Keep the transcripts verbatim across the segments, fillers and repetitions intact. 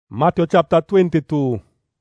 Matthew chapter twenty-two.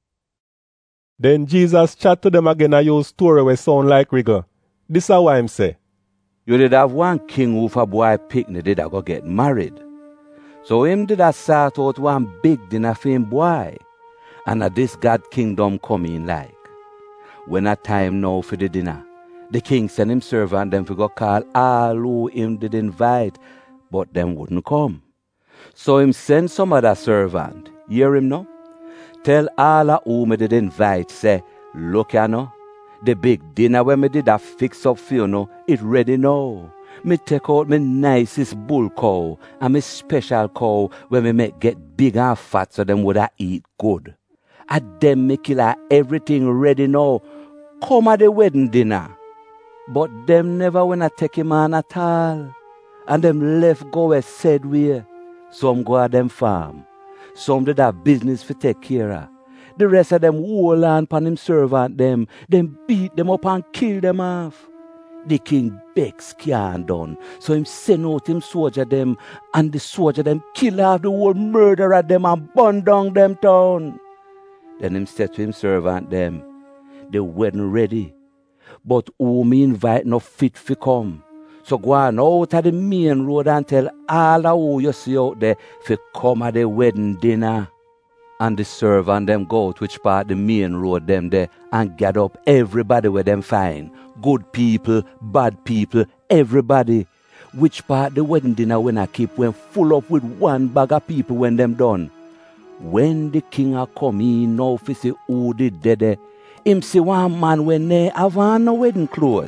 Then Jesus chat to them again and use story wey sound like rigor. This is what him say. You did have one king who for boy picnic did a go get married. So him did a sort out one big dinner for him boy. And a this God kingdom come in like. When a time now for the dinner, the king send him servant them for go call all who him did invite, but them wouldn't come. So him send some other servant. Hear him no? Tell all of who me did invite, say, look ya no, the big dinner when me did a fix up for you no, it ready now. Me take out me nicest bull cow and me special cow when me make get big and fat so them woulda eat good. And them me kill her everything ready now. Come at the wedding dinner. But them never wanna take him on at all. And them left go where said we. Some go at them farm. Some did have business for take care of. The rest of them hold on pan him servant them. Them beat them up and kill them off. The king begs can't done. So him send out him soldier them. And the soldier them kill off the whole murderer them and burn down them town. Then him said to him servant them, the wedding ready. But who me invite no fit for come. So go on out of the main road and tell all of who you see out there for come at the wedding dinner. And the servant them go out which part the main road them there and gather up everybody where them find. Good people, bad people, everybody. Which part the wedding dinner when I keep when full up with one bag of people when them done. When the king a come in now for see who did dead, him see one man when they have on no wedding clothes.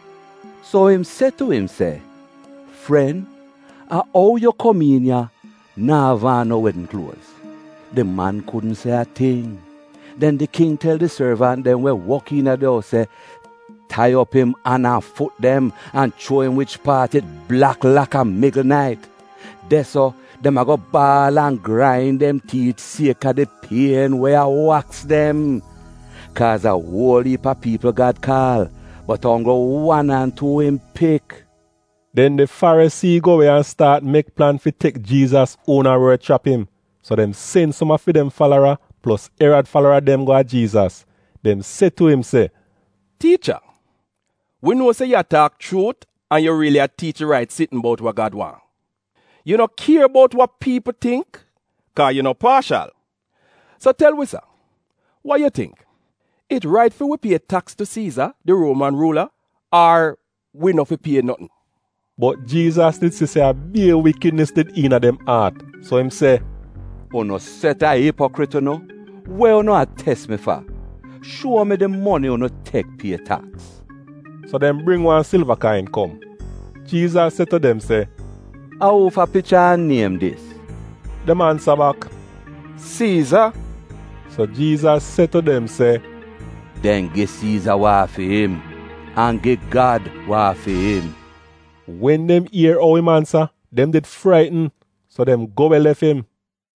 So him said to him, say, friend, a how you come in here, now have on no wedding clothes. The man couldn't say a thing. Then the king tell the servant them we walk in at the house, say, tie up him and a foot them and show him which part it black like a middle night. That's so them a go ball and grind them teeth sake of the pain where I wax them. Cause a whole heap of people got call. But only one and two him pick. Then the Pharisee go away and start make plan for take Jesus own and word trap him. So them send some of them follower plus Herod follower them go at Jesus. Them say to him say, Teacher, we know say you talk truth and you really a teach right sitting about what God want. You don't care about what people think cause you not partial. So tell we sir, what you think? It right for we pay tax to Caesar, the Roman ruler, or we not fi pay nothing? But Jesus did say a bare wickedness did in them heart. So him say, oh no set a hypocrite no? Well no a test me for. Show me the money or no take pay tax. So them bring one silver coin come. Jesus said to them say, how for picture and name this? The man answer back, Caesar. So Jesus said to them say, then give Caesar what for him, and give God what for him. When them hear how him answer, them did frighten, so them go and left him.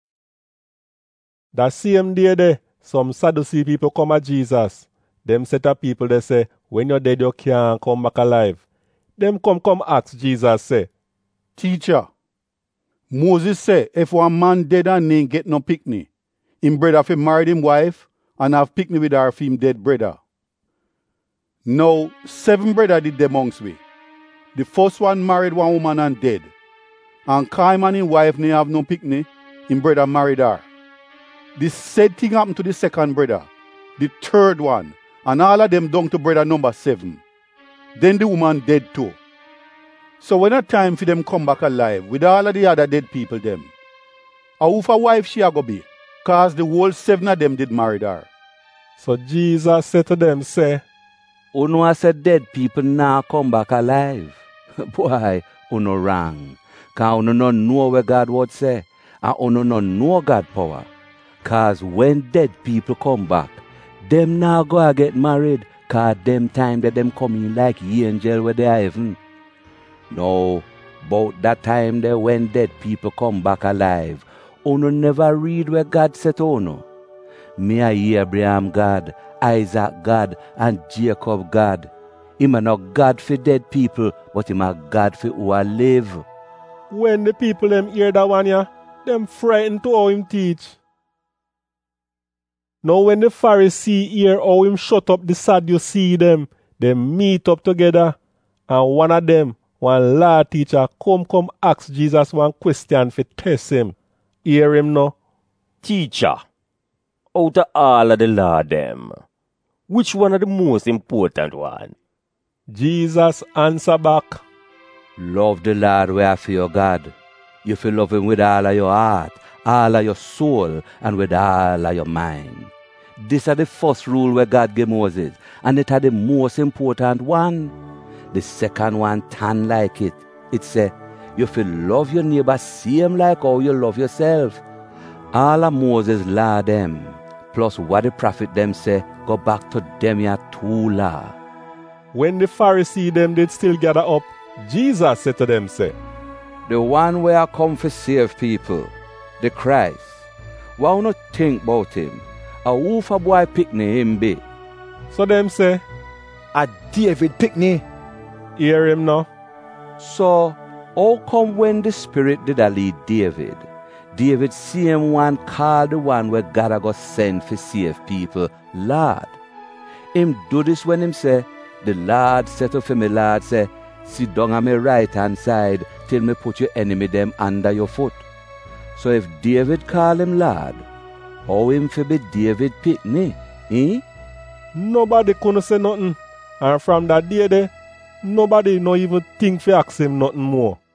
That same day there, some Sadducee people come at Jesus. Them set up people they say, when you're dead you can't come back alive. Them come come ask Jesus say, Teacher, Moses say if one man dead and ain't get no picnic, him brother fi marry him wife and have picnic with her him dead brother. Now, seven brother did the amongst we. The first one married one woman and dead. And came and his wife ne have no picnic, him brother married her. The said thing happened to the second brother, the third one, and all of them down to brother number seven. Then the woman dead too. So when a time for them come back alive with all of the other dead people them, a who for wife she a go be? Cause the whole seven of them did marry her. So Jesus said to them, say, you know I said dead people now come back alive. Boy, you know wrong. Cause you no know where God would say. And you no know God power. Cause when dead people come back, them now go and get married. Cause them time that them come in like angel where they are heaven. No, about that time there when dead people come back alive, you never read where God said to you. Me a Abraham God, Isaac God, and Jacob God. Him a not God for dead people, but him a God for who a live. When the people them hear that one, yeah, them frightened to how him teach. Now when the Pharisee hear how him shut up the Sadducee them, they meet up together, and one of them, one law teacher, come come ask Jesus one question for test him. Hear him now. Teacher, out of all of the law them, which one are the most important one? Jesus answer back. Love the Lord where your God. You feel love him with all of your heart, all of your soul, and with all of your mind. This are the first rule where God gave Moses, and it are the most important one. The second one tan like it. It say, you feel love your neighbor same like how you love yourself. All of Moses law them, plus what the prophet them say, go back to them your two law. When the Pharisee them did still gather up, Jesus said to them, say, the one where I come for save people, the Christ, why you not think about him? A who for boy picnic him be? So them say, A David picnic. hear him now. So, how come when the Spirit did a lead David, David same one called the one where God a go send for save people, Lord? Him do this when him say, the Lord said to me, Lord say, sit down on my right hand side till me put your enemy them under your foot. So if David call him Lord, how him for be David picnic, eh? Nobody couldn't say nothing. And from that day there, nobody no even think to ask him nothing more.